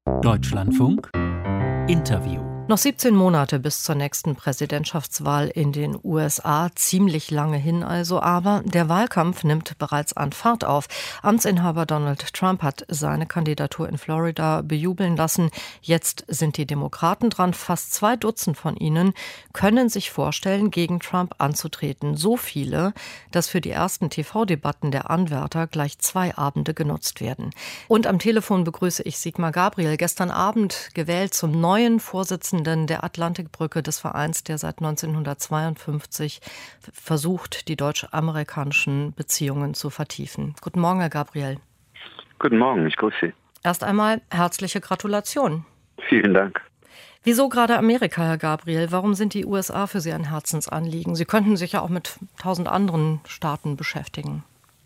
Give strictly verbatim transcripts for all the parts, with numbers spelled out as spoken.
Deutschlandfunk Interview. Noch siebzehn Monate bis zur nächsten Präsidentschaftswahl in den U S A, ziemlich lange hin also, aber der Wahlkampf nimmt bereits an Fahrt auf. Amtsinhaber Donald Trump hat seine Kandidatur in Florida bejubeln lassen. Jetzt sind die Demokraten dran. Fast zwei Dutzend von ihnen können sich vorstellen, gegen Trump anzutreten. So viele, dass für die ersten T V-Debatten der Anwärter gleich zwei Abende genutzt werden. Und am Telefon begrüße ich Sigmar Gabriel, gestern Abend gewählt zum neuen Vorsitzenden der Atlantikbrücke, des Vereins, der seit neunzehnhundertzweiundfünfzig versucht, die deutsch-amerikanischen Beziehungen zu vertiefen. Guten Morgen, Herr Gabriel. Guten Morgen, ich grüße Sie. Erst einmal herzliche Gratulation. Vielen Dank. Wieso gerade Amerika, Herr Gabriel? Warum sind die U S A für Sie ein Herzensanliegen? Sie könnten sich ja auch mit tausend anderen Staaten beschäftigen.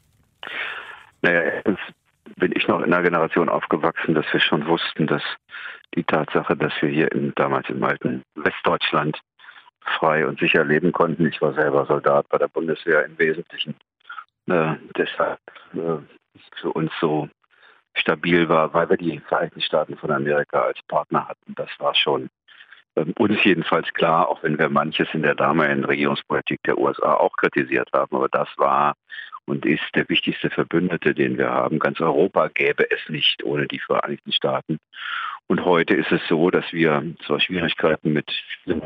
Naja, erstens bin ich noch in einer Generation aufgewachsen, dass wir schon wussten, dass die Tatsache, dass wir hier in, damals im alten Westdeutschland frei und sicher leben konnten. Ich war selber Soldat bei der Bundeswehr im Wesentlichen. Äh, deshalb äh, für uns so stabil war, weil wir die Vereinigten Staaten von Amerika als Partner hatten. Das war schon äh, uns jedenfalls klar, auch wenn wir manches in der damaligen Regierungspolitik der U S A auch kritisiert haben. Aber das war und ist der wichtigste Verbündete, den wir haben. Ganz Europa gäbe es nicht ohne die Vereinigten Staaten. Und heute ist es so, dass wir zwar Schwierigkeiten mit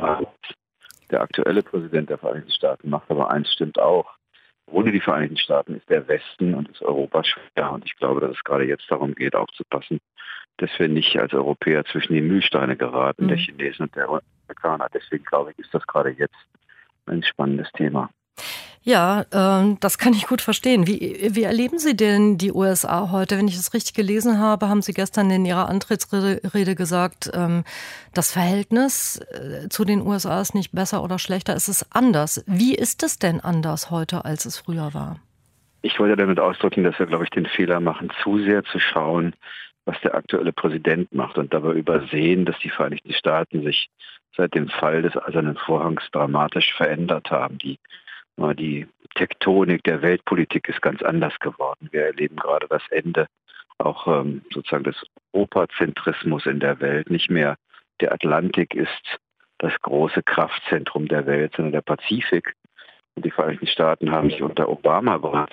der aktuelle Präsident der Vereinigten Staaten macht, aber eins stimmt auch. Ohne die Vereinigten Staaten ist der Westen und ist Europa schwer. Und ich glaube, dass es gerade jetzt darum geht, aufzupassen, dass wir nicht als Europäer zwischen die Mühlsteine geraten, mhm. der Chinesen und der Amerikaner. Deswegen glaube ich, ist das gerade jetzt ein spannendes Thema. Ja, äh, das kann ich gut verstehen. Wie, wie erleben Sie denn die U S A heute? Wenn ich es richtig gelesen habe, haben Sie gestern in Ihrer Antrittsrede gesagt, ähm, das Verhältnis äh, zu den U S A ist nicht besser oder schlechter, es ist anders. Wie ist es denn anders heute, als es früher war? Ich wollte damit ausdrücken, dass wir, glaube ich, den Fehler machen, zu sehr zu schauen, was der aktuelle Präsident macht und dabei übersehen, dass die Vereinigten Staaten sich seit dem Fall des Eisernen Vorhangs dramatisch verändert haben. Die Die Tektonik der Weltpolitik ist ganz anders geworden. Wir erleben gerade das Ende auch ähm, sozusagen des Europazentrismus in der Welt. Nicht mehr der Atlantik ist das große Kraftzentrum der Welt, sondern der Pazifik. Und die Vereinigten Staaten haben sich unter Obama bereits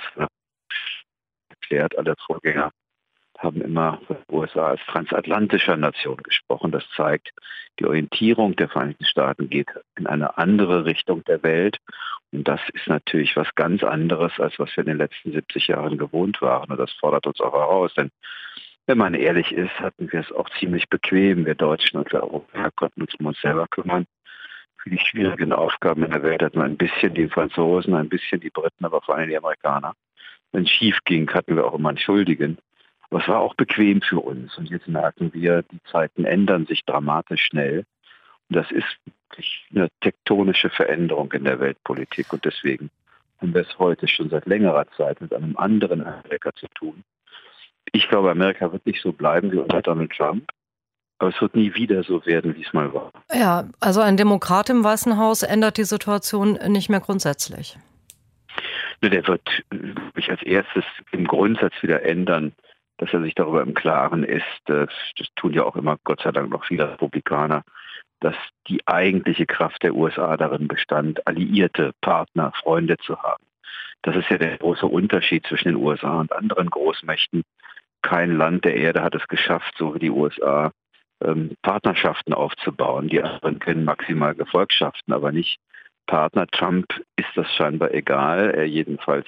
erklärt, alle Vorgänger haben immer von den U S A als transatlantischer Nation gesprochen. Das zeigt, die Orientierung der Vereinigten Staaten geht in eine andere Richtung der Welt. Und das ist natürlich was ganz anderes, als was wir in den letzten siebzig Jahren gewohnt waren. Und das fordert uns auch heraus. Denn wenn man ehrlich ist, hatten wir es auch ziemlich bequem. Wir Deutschen und wir Europäer konnten uns um uns selber kümmern. Für die schwierigen Aufgaben in der Welt hatten wir ein bisschen die Franzosen, ein bisschen die Briten, aber vor allem die Amerikaner. Wenn es schief ging, hatten wir auch immer einen Schuldigen. Aber es war auch bequem für uns. Und jetzt merken wir, die Zeiten ändern sich dramatisch schnell. Und das ist wirklich eine tektonische Veränderung in der Weltpolitik. Und deswegen haben wir es heute schon seit längerer Zeit mit einem anderen Amerika zu tun. Ich glaube, Amerika wird nicht so bleiben wie unter Donald Trump. Aber es wird nie wieder so werden, wie es mal war. Ja, also ein Demokrat im Weißen Haus ändert die Situation nicht mehr grundsätzlich. Der wird sich als erstes im Grundsatz wieder ändern, dass er sich darüber im Klaren ist, das tun ja auch immer Gott sei Dank noch viele Republikaner, dass die eigentliche Kraft der U S A darin bestand, Alliierte, Partner, Freunde zu haben. Das ist ja der große Unterschied zwischen den U S A und anderen Großmächten. Kein Land der Erde hat es geschafft, so wie die U S A, Partnerschaften aufzubauen. Die anderen können maximal Gefolgschaften, aber nicht Partner. Trump ist das scheinbar egal. Er jedenfalls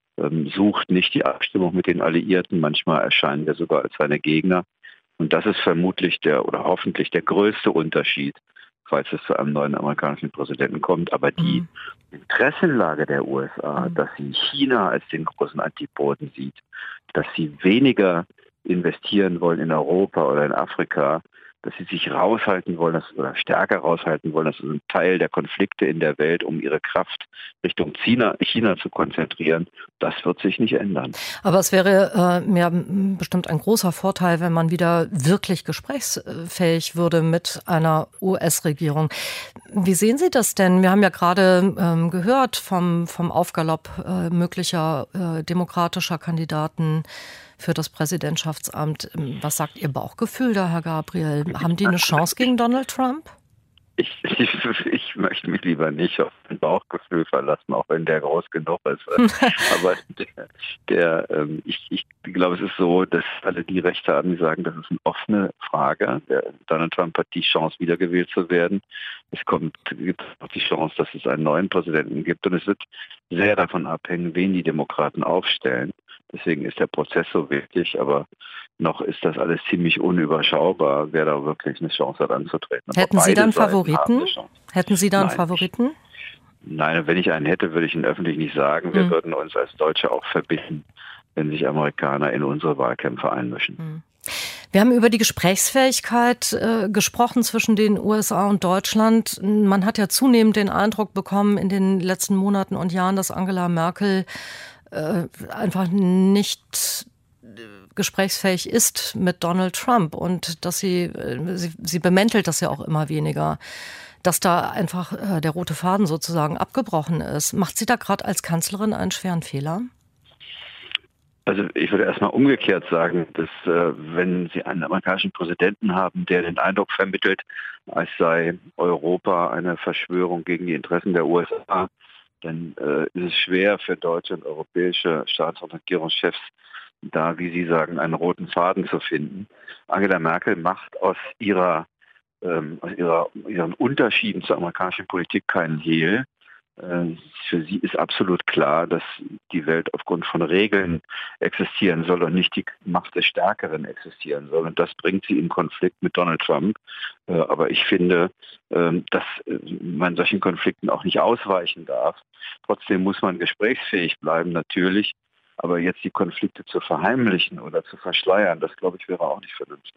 sucht nicht die Abstimmung mit den Alliierten. Manchmal erscheinen wir sogar als seine Gegner. Und das ist vermutlich der oder hoffentlich der größte Unterschied, falls es zu einem neuen amerikanischen Präsidenten kommt. Aber die mhm. Interessenlage der U S A, mhm. dass sie China als den großen Antipoden sieht, dass sie weniger investieren wollen in Europa oder in Afrika, dass sie sich raushalten wollen dass, oder stärker raushalten wollen, das ist ein Teil der Konflikte in der Welt, um ihre Kraft Richtung China, China zu konzentrieren, das wird sich nicht ändern. Aber es wäre äh, mir bestimmt ein großer Vorteil, wenn man wieder wirklich gesprächsfähig würde mit einer U S-Regierung. Wie sehen Sie das denn? Wir haben ja gerade ähm, gehört vom, vom Aufgalopp äh, möglicher äh, demokratischer Kandidaten für das Präsidentschaftsamt. Was sagt Ihr Bauchgefühl da, Herr Gabriel? Haben die eine Chance gegen Donald Trump? Ich, ich, ich möchte mich lieber nicht auf mein Bauchgefühl verlassen, auch wenn der groß genug ist. Aber der, der ähm, ich, ich glaube, es ist so, dass alle, die Recht haben, die sagen, das ist eine offene Frage. Der, Donald Trump hat die Chance, wiedergewählt zu werden. Es kommt, gibt auch die Chance, dass es einen neuen Präsidenten gibt. Und es wird sehr davon abhängen, wen die Demokraten aufstellen. Deswegen ist der Prozess so wichtig, aber noch ist das alles ziemlich unüberschaubar, wer da wirklich eine Chance hat anzutreten. Aber Hätten Sie dann Favoriten? Hätten Sie dann Favoriten? Nein, wenn ich einen hätte, würde ich ihn öffentlich nicht sagen. Wir hm. würden uns als Deutsche auch verbitten, wenn sich Amerikaner in unsere Wahlkämpfe einmischen. Hm. Wir haben über die Gesprächsfähigkeit äh, gesprochen zwischen den U S A und Deutschland. Man hat ja zunehmend den Eindruck bekommen in den letzten Monaten und Jahren, dass Angela Merkel äh, einfach nicht gesprächsfähig ist mit Donald Trump und dass sie, sie, sie bemäntelt das ja auch immer weniger, dass da einfach äh, der rote Faden sozusagen abgebrochen ist. Macht sie da gerade als Kanzlerin einen schweren Fehler? Also ich würde erstmal umgekehrt sagen, dass äh, wenn Sie einen amerikanischen Präsidenten haben, der den Eindruck vermittelt, als sei Europa eine Verschwörung gegen die Interessen der U S A, dann äh, ist es schwer für deutsche und europäische Staats- und Regierungschefs, da, wie Sie sagen, einen roten Faden zu finden. Angela Merkel macht aus ihrer, ähm, aus ihrer, ihren Unterschieden zur amerikanischen Politik keinen Hehl. Äh, für sie ist absolut klar, dass die Welt aufgrund von Regeln existieren soll und nicht die Macht des Stärkeren existieren soll. Und das bringt sie in Konflikt mit Donald Trump. Äh, aber ich finde, äh, dass man solchen Konflikten auch nicht ausweichen darf. Trotzdem muss man gesprächsfähig bleiben, natürlich. Aber jetzt die Konflikte zu verheimlichen oder zu verschleiern, das, glaube ich, wäre auch nicht vernünftig.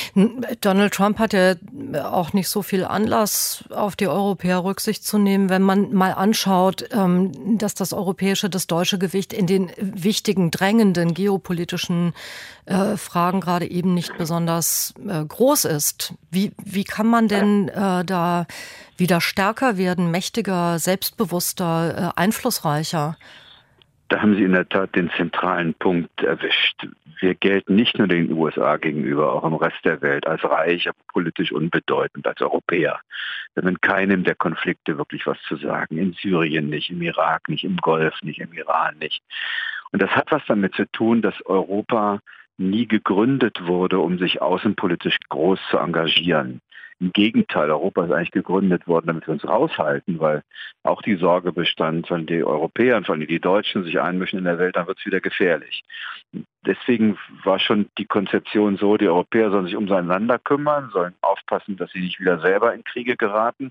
Donald Trump hat ja auch nicht so viel Anlass, auf die Europäer Rücksicht zu nehmen, wenn man mal anschaut, dass das europäische, das deutsche Gewicht in den wichtigen, drängenden geopolitischen Fragen gerade eben nicht besonders groß ist. Wie, wie kann man denn da wieder stärker werden, mächtiger, selbstbewusster, einflussreicher? Da haben Sie in der Tat den zentralen Punkt erwischt. Wir gelten nicht nur den U S A gegenüber, auch im Rest der Welt als reich, aber politisch unbedeutend, als Europäer. Wir haben in keinem der Konflikte wirklich was zu sagen. In Syrien nicht, im Irak nicht, im Golf nicht, im Iran nicht. Und das hat was damit zu tun, dass Europa nie gegründet wurde, um sich außenpolitisch groß zu engagieren. Im Gegenteil, Europa ist eigentlich gegründet worden, damit wir uns raushalten, weil auch die Sorge bestand, wenn die Europäer und vor allem die Deutschen sich einmischen in der Welt, dann wird es wieder gefährlich. Deswegen war schon die Konzeption so, die Europäer sollen sich umeinander kümmern, sollen aufpassen, dass sie nicht wieder selber in Kriege geraten.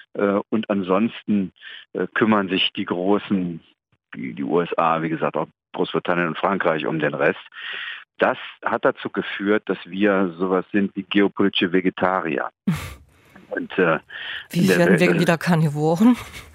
Und ansonsten kümmern sich die Großen, die U S A, wie gesagt, auch Großbritannien und Frankreich um den Rest. Das hat dazu geführt, dass wir sowas sind wie geopolitische Vegetarier. Und, äh, wie werden wir wieder Karnivoren?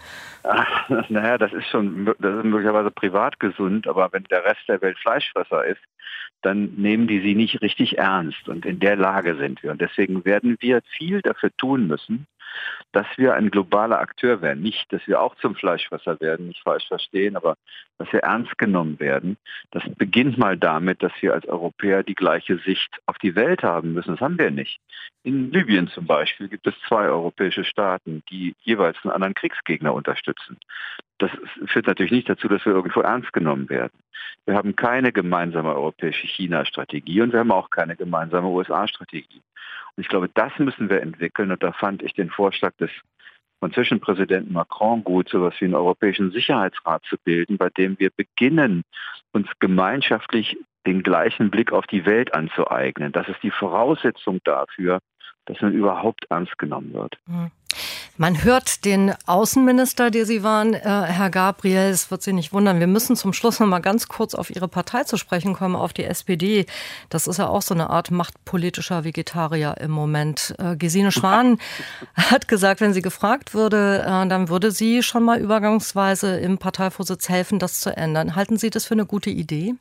Ach, naja, das ist schon, das ist möglicherweise privat gesund, aber wenn der Rest der Welt Fleischfresser ist, dann nehmen die sie nicht richtig ernst. Und in der Lage sind wir. Und deswegen werden wir viel dafür tun müssen, dass wir ein globaler Akteur werden. Nicht, dass wir auch zum Fleischfresser werden, nicht falsch verstehen, aber dass wir ernst genommen werden. Das beginnt mal damit, dass wir als Europäer die gleiche Sicht auf die Welt haben müssen. Das haben wir nicht. In Libyen zum Beispiel gibt es zwei europäische Staaten, die jeweils einen anderen Kriegsgegner unterstützen. Das führt natürlich nicht dazu, dass wir irgendwo ernst genommen werden. Wir haben keine gemeinsame europäische China-Strategie und wir haben auch keine gemeinsame U S A-Strategie. Und ich glaube, das müssen wir entwickeln. Und da fand ich den Vorschlag des französischen Präsidenten Macron gut, so etwas wie einen Europäischen Sicherheitsrat zu bilden, bei dem wir beginnen, uns gemeinschaftlich den gleichen Blick auf die Welt anzueignen. Das ist die Voraussetzung dafür, dass man überhaupt ernst genommen wird. Man hört den Außenminister, der Sie waren, äh, Herr Gabriel, es wird Sie nicht wundern, wir müssen zum Schluss noch mal ganz kurz auf Ihre Partei zu sprechen kommen, auf die S P D. Das ist ja auch so eine Art machtpolitischer Vegetarier im Moment. Äh, Gesine Schwan hat gesagt, wenn sie gefragt würde, äh, dann würde sie schon mal übergangsweise im Parteivorsitz helfen, das zu ändern. Halten Sie das für eine gute Idee?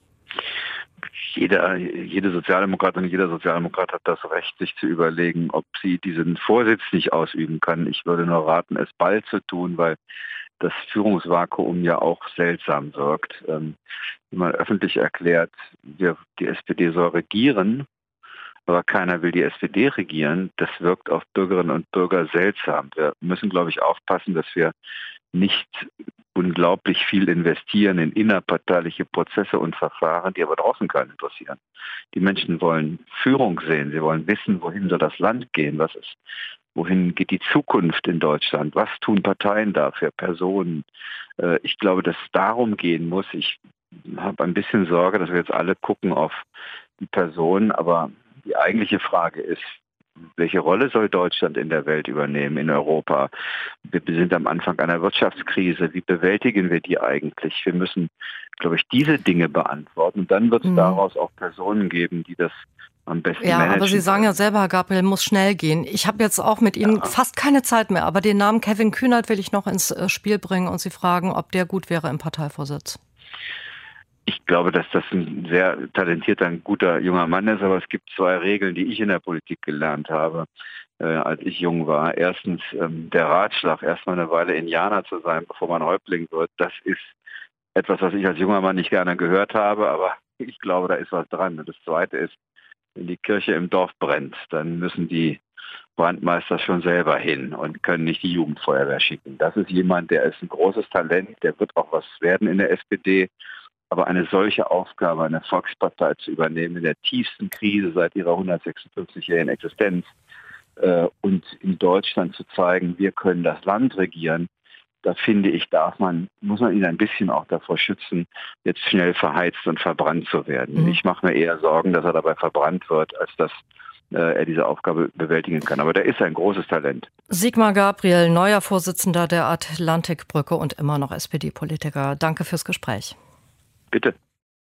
Jeder, jede Sozialdemokratin und jeder Sozialdemokrat hat das Recht, sich zu überlegen, ob sie diesen Vorsitz nicht ausüben kann. Ich würde nur raten, es bald zu tun, weil das Führungsvakuum ja auch seltsam wirkt. Ähm, wenn man öffentlich erklärt, wir, die S P D soll regieren, aber keiner will die S P D regieren, das wirkt auf Bürgerinnen und Bürger seltsam. Wir müssen, glaube ich, aufpassen, dass wir nicht unglaublich viel investieren in innerparteiliche Prozesse und Verfahren, die aber draußen keinen interessieren. Die Menschen wollen Führung sehen, sie wollen wissen, wohin soll das Land gehen, was ist, wohin geht die Zukunft in Deutschland, was tun Parteien da für Personen. Ich glaube, dass es darum gehen muss. Ich habe ein bisschen Sorge, dass wir jetzt alle gucken auf die Personen, aber die eigentliche Frage ist, welche Rolle soll Deutschland in der Welt übernehmen, in Europa? Wir sind am Anfang einer Wirtschaftskrise. Wie bewältigen wir die eigentlich? Wir müssen, glaube ich, diese Dinge beantworten. Und dann wird es mhm. daraus auch Personen geben, die das am besten ja, managen. Aber Sie sagen ja selber, Herr Gabriel, muss schnell gehen. Ich habe jetzt auch mit Ihnen ja. fast keine Zeit mehr, aber den Namen Kevin Kühnert will ich noch ins Spiel bringen und Sie fragen, ob der gut wäre im Parteivorsitz. Ich glaube, dass das ein sehr talentierter, ein guter junger Mann ist, aber es gibt zwei Regeln, die ich in der Politik gelernt habe, äh, als ich jung war. Erstens ähm, der Ratschlag, erstmal eine Weile Indianer zu sein, bevor man Häuptling wird. Das ist etwas, was ich als junger Mann nicht gerne gehört habe, aber ich glaube, da ist was dran. Und das Zweite ist, wenn die Kirche im Dorf brennt, dann müssen die Brandmeister schon selber hin und können nicht die Jugendfeuerwehr schicken. Das ist jemand, der ist ein großes Talent, der wird auch was werden in der S P D. Aber eine solche Aufgabe, eine Volkspartei zu übernehmen in der tiefsten Krise seit ihrer hundertsechsundfünfzigjährigen Existenz äh, und in Deutschland zu zeigen, wir können das Land regieren, da finde ich, darf man, muss man ihn ein bisschen auch davor schützen, jetzt schnell verheizt und verbrannt zu werden. Mhm. Ich mache mir eher Sorgen, dass er dabei verbrannt wird, als dass äh, er diese Aufgabe bewältigen kann. Aber der ist ein großes Talent. Sigmar Gabriel, neuer Vorsitzender der Atlantikbrücke und immer noch S P D-Politiker. Danke fürs Gespräch. Bitte.